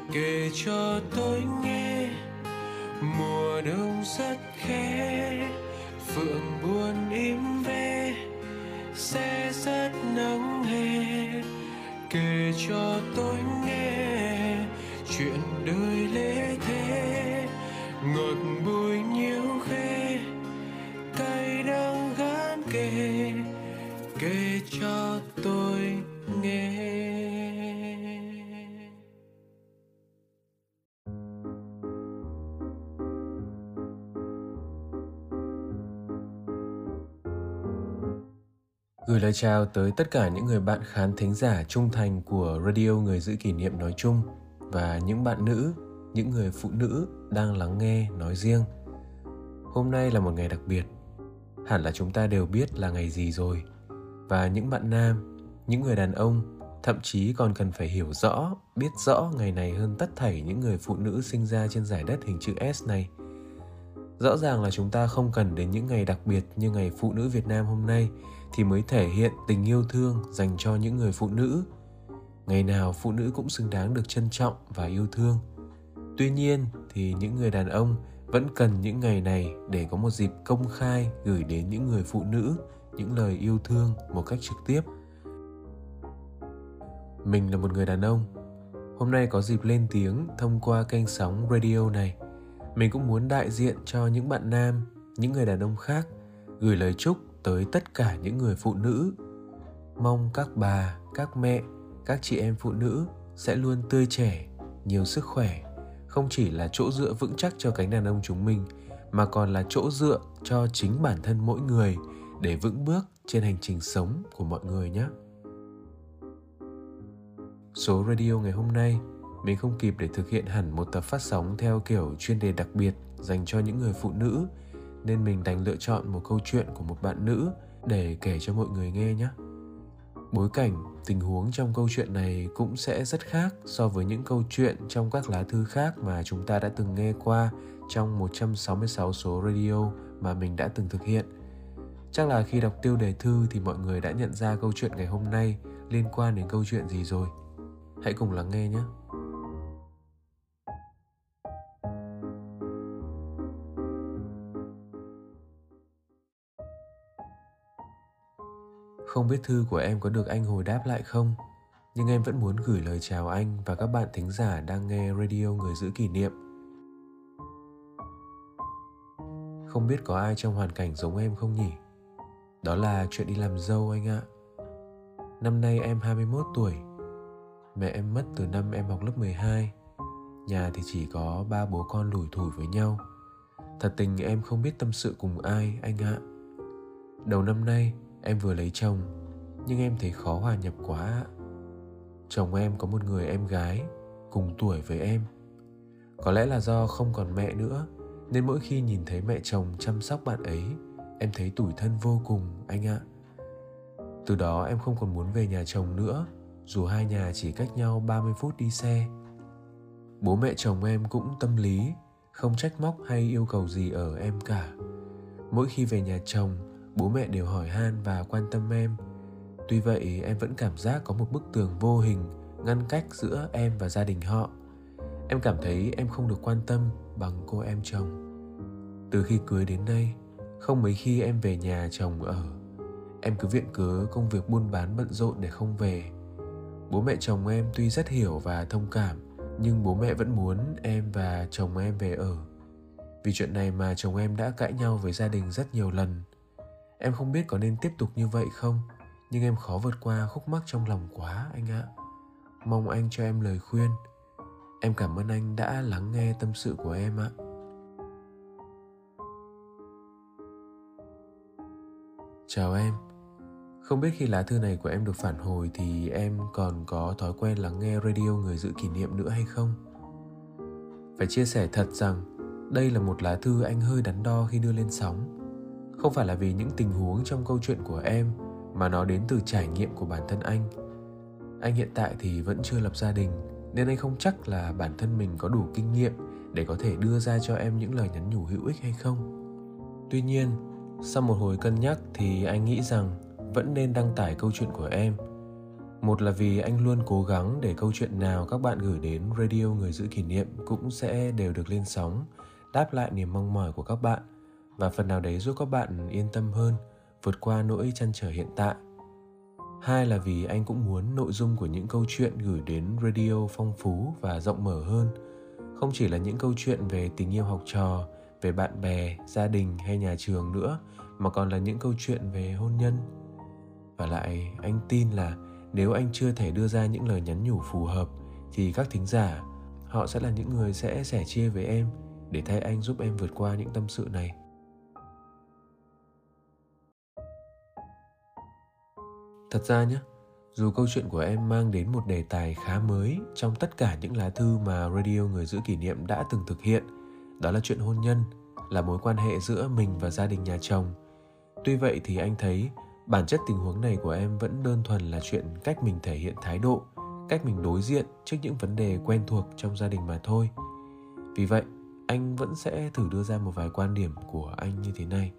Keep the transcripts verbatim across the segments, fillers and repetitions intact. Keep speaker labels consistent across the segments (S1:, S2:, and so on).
S1: kể cho tôi nghe. Mùa đông rất khẽ, phượng buồn im ve, sẽ rất nắng hè. Kể cho tôi nghe chuyện đời lễ thế, ngọt bùi nhiêu khê, cay đắng gắn kề. Kể cho tôi nghe.
S2: Gửi lời chào tới tất cả những người bạn khán thính giả trung thành của Radio Người Giữ Kỷ Niệm nói chung và những bạn nữ, những người phụ nữ đang lắng nghe nói riêng. Hôm nay là một ngày đặc biệt. Hẳn là chúng ta đều biết là ngày gì rồi. Và những bạn nam, những người đàn ông thậm chí còn cần phải hiểu rõ, biết rõ ngày này hơn tất thảy những người phụ nữ sinh ra trên giải đất hình chữ S này. Rõ ràng là chúng ta không cần đến những ngày đặc biệt như ngày Phụ nữ Việt Nam hôm nay thì mới thể hiện tình yêu thương dành cho những người phụ nữ. Ngày nào phụ nữ cũng xứng đáng được trân trọng và yêu thương. Tuy nhiên thì những người đàn ông vẫn cần những ngày này để có một dịp công khai gửi đến những người phụ nữ những lời yêu thương một cách trực tiếp. Mình là một người đàn ông. Hôm nay có dịp lên tiếng thông qua kênh sóng radio này. Mình cũng muốn đại diện cho những bạn nam, những người đàn ông khác gửi lời chúc tới tất cả những người phụ nữ. Mong các bà, các mẹ, các chị em phụ nữ sẽ luôn tươi trẻ, nhiều sức khỏe, không chỉ là chỗ dựa vững chắc cho cánh đàn ông chúng mình, mà còn là chỗ dựa cho chính bản thân mỗi người để vững bước trên hành trình sống của mọi người nhé. Số radio ngày hôm nay, mình không kịp để thực hiện hẳn một tập phát sóng theo kiểu chuyên đề đặc biệt dành cho những người phụ nữ, nên mình đành lựa chọn một câu chuyện của một bạn nữ để kể cho mọi người nghe nhé. Bối cảnh, tình huống trong câu chuyện này cũng sẽ rất khác so với những câu chuyện trong các lá thư khác mà chúng ta đã từng nghe qua trong một trăm sáu mươi sáu số radio mà mình đã từng thực hiện. Chắc là khi đọc tiêu đề thư thì mọi người đã nhận ra câu chuyện ngày hôm nay liên quan đến câu chuyện gì rồi. Hãy cùng lắng nghe nhé. Không biết thư của em có được anh hồi đáp lại không, nhưng em vẫn muốn gửi lời chào anh và các bạn thính giả đang nghe Radio Người Giữ Kỷ Niệm. Không biết có ai trong hoàn cảnh giống em không nhỉ? Đó là chuyện đi làm dâu anh ạ. Năm nay em hai mươi mốt tuổi. Mẹ em mất từ năm em học lớp mười hai. Nhà thì chỉ có ba bố con lủi thủi với nhau. Thật tình em không biết tâm sự cùng ai anh ạ. Đầu năm nay em vừa lấy chồng, nhưng em thấy khó hòa nhập quá. Chồng em có một người em gái cùng tuổi với em. Có lẽ là do không còn mẹ nữa, nên mỗi khi nhìn thấy mẹ chồng chăm sóc bạn ấy, em thấy tủi thân vô cùng anh ạ. Từ đó em không còn muốn về nhà chồng nữa, dù hai nhà chỉ cách nhau ba mươi phút đi xe. Bố mẹ chồng em cũng tâm lý, không trách móc hay yêu cầu gì ở em cả. Mỗi khi về nhà chồng, bố mẹ đều hỏi han và quan tâm em. Tuy vậy em vẫn cảm giác có một bức tường vô hình ngăn cách giữa em và gia đình họ. Em cảm thấy em không được quan tâm bằng cô em chồng. Từ khi cưới đến nay, không mấy khi em về nhà chồng ở. Em cứ viện cớ công việc buôn bán bận rộn để không về. Bố mẹ chồng em tuy rất hiểu và thông cảm, nhưng bố mẹ vẫn muốn em và chồng em về ở. Vì chuyện này mà chồng em đã cãi nhau với gia đình rất nhiều lần. Em không biết có nên tiếp tục như vậy không, nhưng em khó vượt qua khúc mắc trong lòng quá anh ạ. Mong anh cho em lời khuyên. Em cảm ơn anh đã lắng nghe tâm sự của em ạ. Chào em. Không biết khi lá thư này của em được phản hồi thì em còn có thói quen lắng nghe Radio Người Giữ Kỷ Niệm nữa hay không? Phải chia sẻ thật rằng đây là một lá thư anh hơi đắn đo khi đưa lên sóng. Không phải là vì những tình huống trong câu chuyện của em, mà nó đến từ trải nghiệm của bản thân anh. Anh hiện tại thì vẫn chưa lập gia đình, nên anh không chắc là bản thân mình có đủ kinh nghiệm để có thể đưa ra cho em những lời nhắn nhủ hữu ích hay không. Tuy nhiên, sau một hồi cân nhắc thì anh nghĩ rằng vẫn nên đăng tải câu chuyện của em. Một là vì anh luôn cố gắng để câu chuyện nào các bạn gửi đến Radio Người Giữ Kỷ Niệm cũng sẽ đều được lên sóng, đáp lại niềm mong mỏi của các bạn và phần nào đấy giúp các bạn yên tâm hơn, vượt qua nỗi trăn trở hiện tại. Hai là vì anh cũng muốn nội dung của những câu chuyện gửi đến radio phong phú và rộng mở hơn, không chỉ là những câu chuyện về tình yêu học trò, về bạn bè, gia đình hay nhà trường nữa, mà còn là những câu chuyện về hôn nhân. Và lại anh tin là nếu anh chưa thể đưa ra những lời nhắn nhủ phù hợp thì các thính giả, họ sẽ là những người sẽ sẻ chia với em để thay anh giúp em vượt qua những tâm sự này. Thật ra nhé, dù câu chuyện của em mang đến một đề tài khá mới trong tất cả những lá thư mà Radio Người Giữ Kỷ Niệm đã từng thực hiện, đó là chuyện hôn nhân, là mối quan hệ giữa mình và gia đình nhà chồng. Tuy vậy thì anh thấy bản chất tình huống này của em vẫn đơn thuần là chuyện cách mình thể hiện thái độ, cách mình đối diện trước những vấn đề quen thuộc trong gia đình mà thôi. Vì vậy, anh vẫn sẽ thử đưa ra một vài quan điểm của anh như thế này.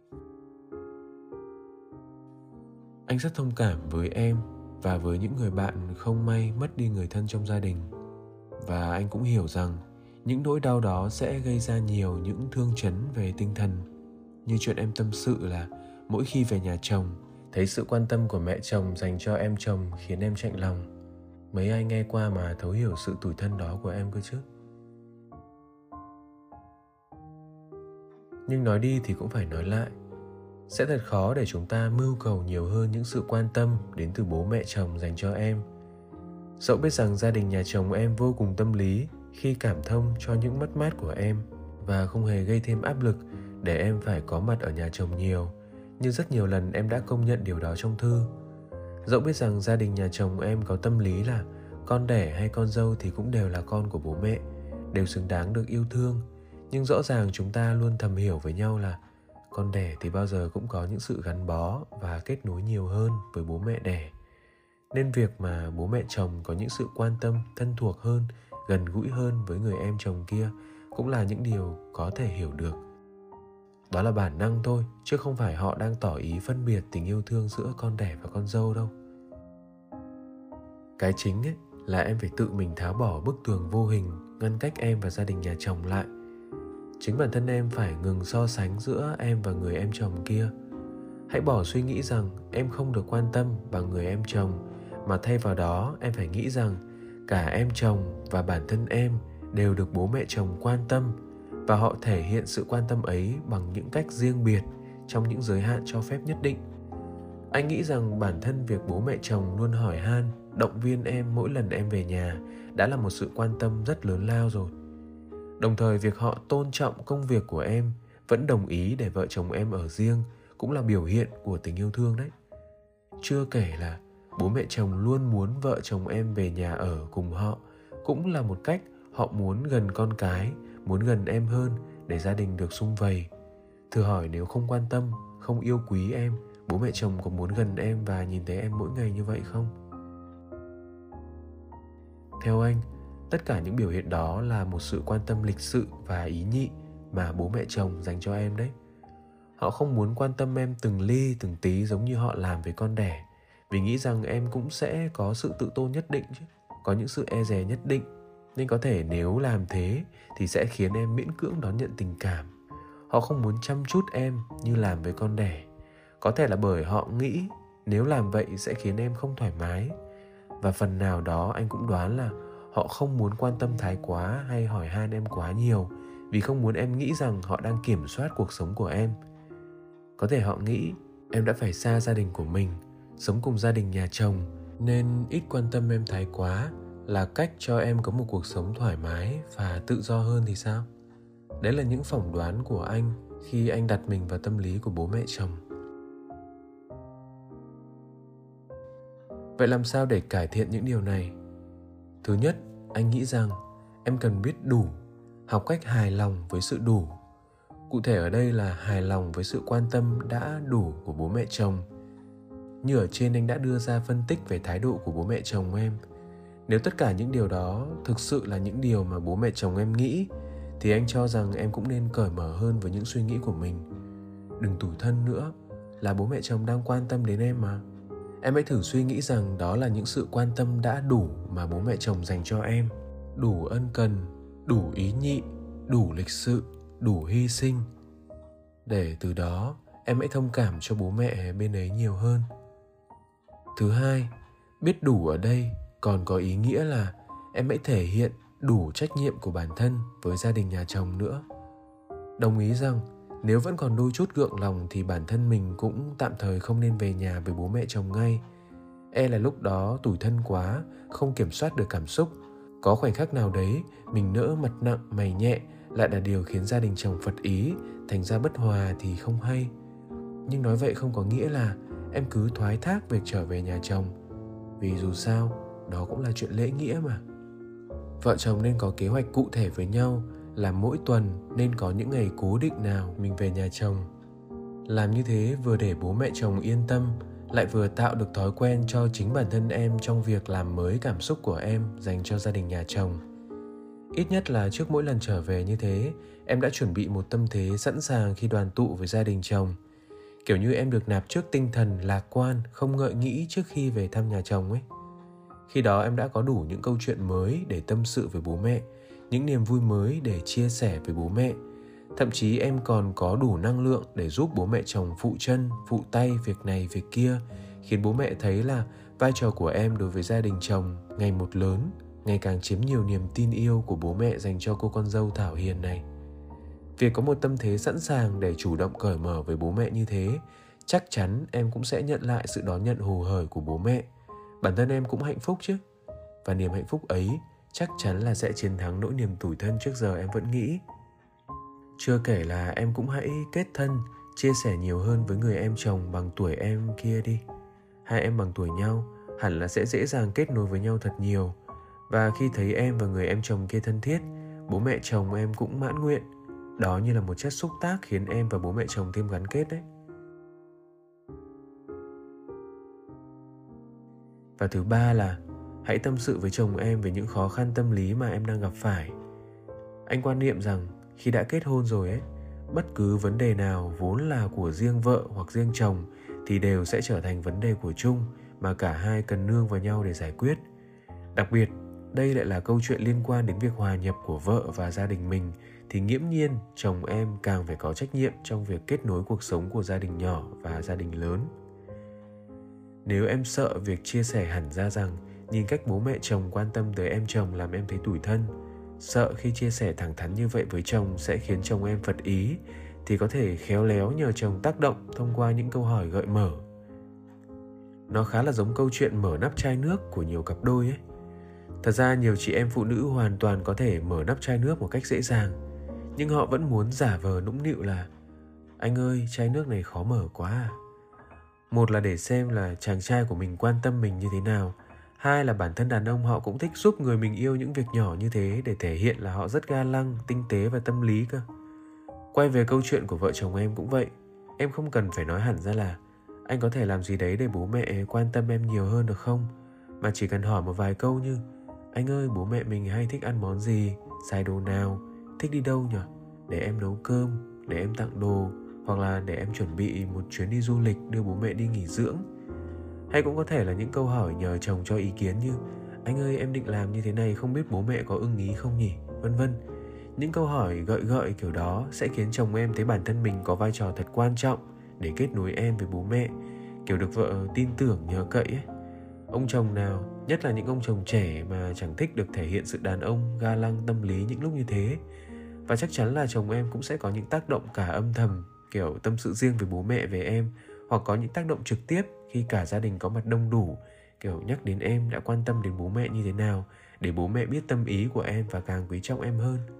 S2: Anh rất thông cảm với em và với những người bạn không may mất đi người thân trong gia đình. Và anh cũng hiểu rằng những nỗi đau đó sẽ gây ra nhiều những thương chấn về tinh thần. Như chuyện em tâm sự là mỗi khi về nhà chồng, thấy sự quan tâm của mẹ chồng dành cho em chồng khiến em chạnh lòng. Mấy ai nghe qua mà thấu hiểu sự tủi thân đó của em cơ chứ. Nhưng nói đi thì cũng phải nói lại, sẽ thật khó để chúng ta mưu cầu nhiều hơn những sự quan tâm đến từ bố mẹ chồng dành cho em. Dẫu biết rằng gia đình nhà chồng em vô cùng tâm lý khi cảm thông cho những mất mát của em và không hề gây thêm áp lực để em phải có mặt ở nhà chồng nhiều, như rất nhiều lần em đã công nhận điều đó trong thư. Dẫu biết rằng gia đình nhà chồng em có tâm lý là con đẻ hay con dâu thì cũng đều là con của bố mẹ, đều xứng đáng được yêu thương, nhưng rõ ràng chúng ta luôn thầm hiểu với nhau là con đẻ thì bao giờ cũng có những sự gắn bó và kết nối nhiều hơn với bố mẹ đẻ. Nên việc mà bố mẹ chồng có những sự quan tâm, thân thuộc hơn, gần gũi hơn với người em chồng kia cũng là những điều có thể hiểu được. Đó là bản năng thôi, chứ không phải họ đang tỏ ý phân biệt tình yêu thương giữa con đẻ và con dâu đâu. Cái chính ấy là em phải tự mình tháo bỏ bức tường vô hình ngăn cách em và gia đình nhà chồng lại. Chính bản thân em phải ngừng so sánh giữa em và người em chồng kia. Hãy bỏ suy nghĩ rằng em không được quan tâm bằng người em chồng, mà thay vào đó em phải nghĩ rằng cả em chồng và bản thân em đều được bố mẹ chồng quan tâm, và họ thể hiện sự quan tâm ấy bằng những cách riêng biệt trong những giới hạn cho phép nhất định. Anh nghĩ rằng bản thân việc bố mẹ chồng luôn hỏi han, động viên em mỗi lần em về nhà đã là một sự quan tâm rất lớn lao rồi. Đồng thời việc họ tôn trọng công việc của em, vẫn đồng ý để vợ chồng em ở riêng cũng là biểu hiện của tình yêu thương đấy. Chưa kể là bố mẹ chồng luôn muốn vợ chồng em về nhà ở cùng họ, cũng là một cách họ muốn gần con cái, muốn gần em hơn để gia đình được sum vầy. Thử hỏi nếu không quan tâm, không yêu quý em, bố mẹ chồng có muốn gần em và nhìn thấy em mỗi ngày như vậy không? Theo anh, tất cả những biểu hiện đó là một sự quan tâm lịch sự và ý nhị mà bố mẹ chồng dành cho em đấy. Họ không muốn quan tâm em từng ly từng tí giống như họ làm với con đẻ, vì nghĩ rằng em cũng sẽ có sự tự tôn nhất định chứ, có những sự e dè nhất định, nên có thể nếu làm thế thì sẽ khiến em miễn cưỡng đón nhận tình cảm. Họ không muốn chăm chút em như làm với con đẻ, có thể là bởi họ nghĩ nếu làm vậy sẽ khiến em không thoải mái. Và phần nào đó anh cũng đoán là họ không muốn quan tâm thái quá hay hỏi han em quá nhiều, vì không muốn em nghĩ rằng họ đang kiểm soát cuộc sống của em. Có thể họ nghĩ em đã phải xa gia đình của mình, sống cùng gia đình nhà chồng, nên ít quan tâm em thái quá là cách cho em có một cuộc sống thoải mái và tự do hơn thì sao? Đấy là những phỏng đoán của anh khi anh đặt mình vào tâm lý của bố mẹ chồng. Vậy làm sao để cải thiện những điều này? Thứ nhất, anh nghĩ rằng em cần biết đủ, học cách hài lòng với sự đủ. Cụ thể ở đây là hài lòng với sự quan tâm đã đủ của bố mẹ chồng. Như ở trên anh đã đưa ra phân tích về thái độ của bố mẹ chồng em. Nếu tất cả những điều đó thực sự là những điều mà bố mẹ chồng em nghĩ, thì anh cho rằng em cũng nên cởi mở hơn với những suy nghĩ của mình. Đừng tủi thân nữa, là bố mẹ chồng đang quan tâm đến em mà. Em hãy thử suy nghĩ rằng đó là những sự quan tâm đã đủ mà bố mẹ chồng dành cho em. Đủ ân cần, đủ ý nhị, đủ lịch sự, đủ hy sinh. Để từ đó em hãy thông cảm cho bố mẹ bên ấy nhiều hơn. Thứ hai, biết đủ ở đây còn có ý nghĩa là em hãy thể hiện đủ trách nhiệm của bản thân với gia đình nhà chồng nữa. Đồng ý rằng nếu vẫn còn đôi chút gượng lòng thì bản thân mình cũng tạm thời không nên về nhà với bố mẹ chồng ngay. E là lúc đó tủi thân quá, không kiểm soát được cảm xúc. Có khoảnh khắc nào đấy mình nỡ mặt nặng mày nhẹ lại là điều khiến gia đình chồng phật ý, thành ra bất hòa thì không hay. Nhưng nói vậy không có nghĩa là em cứ thoái thác việc trở về nhà chồng, vì dù sao đó cũng là chuyện lễ nghĩa mà. Vợ chồng nên có kế hoạch cụ thể với nhau là mỗi tuần nên có những ngày cố định nào mình về nhà chồng. Làm như thế vừa để bố mẹ chồng yên tâm, lại vừa tạo được thói quen cho chính bản thân em trong việc làm mới cảm xúc của em dành cho gia đình nhà chồng. Ít nhất là trước mỗi lần trở về như thế, em đã chuẩn bị một tâm thế sẵn sàng khi đoàn tụ với gia đình chồng. Kiểu như em được nạp trước tinh thần lạc quan, không ngợi nghĩ trước khi về thăm nhà chồng ấy. Khi đó em đã có đủ những câu chuyện mới để tâm sự với bố mẹ, những niềm vui mới để chia sẻ với bố mẹ. Thậm chí em còn có đủ năng lượng để giúp bố mẹ chồng phụ chân, phụ tay việc này việc kia, khiến bố mẹ thấy là vai trò của em đối với gia đình chồng ngày một lớn, ngày càng chiếm nhiều niềm tin yêu của bố mẹ dành cho cô con dâu Thảo Hiền này. Việc có một tâm thế sẵn sàng để chủ động cởi mở với bố mẹ như thế, chắc chắn em cũng sẽ nhận lại sự đón nhận hồ hởi của bố mẹ. Bản thân em cũng hạnh phúc chứ. Và niềm hạnh phúc ấy chắc chắn là sẽ chiến thắng nỗi niềm tủi thân trước giờ em vẫn nghĩ. Chưa kể là em cũng hãy kết thân, chia sẻ nhiều hơn với người em chồng bằng tuổi em kia đi. Hai em bằng tuổi nhau, hẳn là sẽ dễ dàng kết nối với nhau thật nhiều. Và khi thấy em và người em chồng kia thân thiết, bố mẹ chồng em cũng mãn nguyện. Đó như là một chất xúc tác khiến em và bố mẹ chồng thêm gắn kết đấy. Và thứ ba là hãy tâm sự với chồng em về những khó khăn tâm lý mà em đang gặp phải. Anh quan niệm rằng khi đã kết hôn rồi ấy, bất cứ vấn đề nào vốn là của riêng vợ hoặc riêng chồng thì đều sẽ trở thành vấn đề của chung mà cả hai cần nương vào nhau để giải quyết. Đặc biệt, đây lại là câu chuyện liên quan đến việc hòa nhập của vợ và gia đình mình, thì nghiễm nhiên chồng em càng phải có trách nhiệm trong việc kết nối cuộc sống của gia đình nhỏ và gia đình lớn. Nếu em sợ việc chia sẻ hẳn ra rằng nhìn cách bố mẹ chồng quan tâm tới em chồng làm em thấy tủi thân, sợ khi chia sẻ thẳng thắn như vậy với chồng sẽ khiến chồng em phật ý, thì có thể khéo léo nhờ chồng tác động thông qua những câu hỏi gợi mở. Nó khá là giống câu chuyện mở nắp chai nước của nhiều cặp đôi ấy. Thật ra nhiều chị em phụ nữ hoàn toàn có thể mở nắp chai nước một cách dễ dàng, nhưng họ vẫn muốn giả vờ nũng nịu là anh ơi, chai nước này khó mở quá à. Một là để xem là chàng trai của mình quan tâm mình như thế nào. Hai là bản thân đàn ông họ cũng thích giúp người mình yêu những việc nhỏ như thế để thể hiện là họ rất ga lăng, tinh tế và tâm lý cơ. Quay về câu chuyện của vợ chồng em cũng vậy. Em không cần phải nói hẳn ra là anh có thể làm gì đấy để bố mẹ quan tâm em nhiều hơn được không? Mà chỉ cần hỏi một vài câu như anh ơi, bố mẹ mình hay thích ăn món gì, xài đồ nào, thích đi đâu nhỉ? Để em nấu cơm, để em tặng đồ, hoặc là để em chuẩn bị một chuyến đi du lịch đưa bố mẹ đi nghỉ dưỡng. Hay cũng có thể là những câu hỏi nhờ chồng cho ý kiến như anh ơi, em định làm như thế này, không biết bố mẹ có ưng ý không nhỉ, vân vân. Những câu hỏi gợi gợi kiểu đó sẽ khiến chồng em thấy bản thân mình có vai trò thật quan trọng để kết nối em với bố mẹ, kiểu được vợ tin tưởng nhờ cậy ấy. Ông chồng nào, nhất là những ông chồng trẻ mà chẳng thích được thể hiện sự đàn ông ga lăng tâm lý những lúc như thế. Và chắc chắn là chồng em cũng sẽ có những tác động cả âm thầm, kiểu tâm sự riêng với bố mẹ về em, hoặc có những tác động trực tiếp khi cả gia đình có mặt đông đủ, kiểu nhắc đến em đã quan tâm đến bố mẹ như thế nào, để bố mẹ biết tâm ý của em và càng quý trọng em hơn.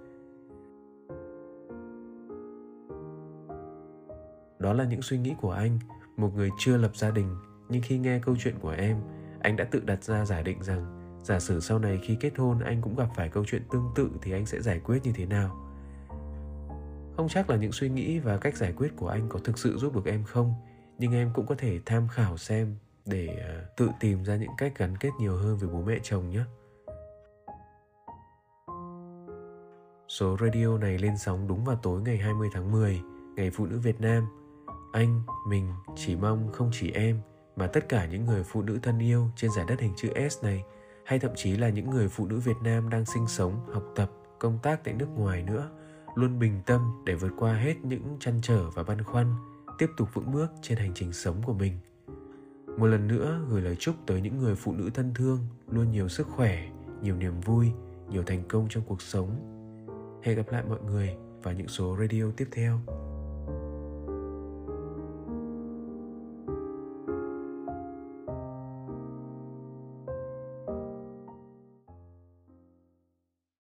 S2: Đó là những suy nghĩ của anh, một người chưa lập gia đình, nhưng khi nghe câu chuyện của em, anh đã tự đặt ra giả định rằng giả sử sau này khi kết hôn anh cũng gặp phải câu chuyện tương tự thì anh sẽ giải quyết như thế nào. Không chắc là những suy nghĩ và cách giải quyết của anh có thực sự giúp được em không, nhưng em cũng có thể tham khảo xem để uh, tự tìm ra những cách gắn kết nhiều hơn với bố mẹ chồng nhé. Số radio này lên sóng đúng vào tối ngày hai mươi tháng mười, ngày Phụ nữ Việt Nam. Anh, mình chỉ mong không chỉ em mà tất cả những người phụ nữ thân yêu trên giải đất hình chữ S này, hay thậm chí là những người phụ nữ Việt Nam đang sinh sống, học tập, công tác tại nước ngoài nữa, luôn bình tâm để vượt qua hết những trăn trở và băn khoăn, tiếp tục vững bước trên hành trình sống của mình. Một lần nữa gửi lời chúc tới những người phụ nữ thân thương luôn nhiều sức khỏe, nhiều niềm vui, nhiều thành công trong cuộc sống. Hẹn gặp lại mọi người vào những số radio tiếp theo.